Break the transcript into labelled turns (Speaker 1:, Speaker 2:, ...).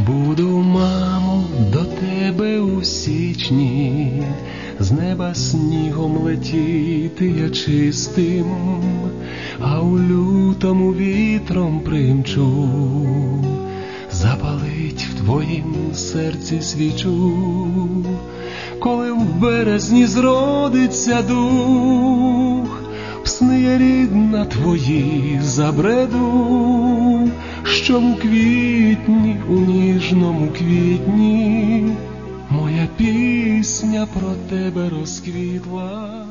Speaker 1: Прибуду, мамо, до тебе у січні, з неба снігом летіти я чистим, а у лютому вітром примчу, запалить в твоїм серці свічу. Коли в березні зродиться дух, в сни я, рідна, твої забреду, що у квітні, у ніжному квітні, моя пісня про тебе розквітла.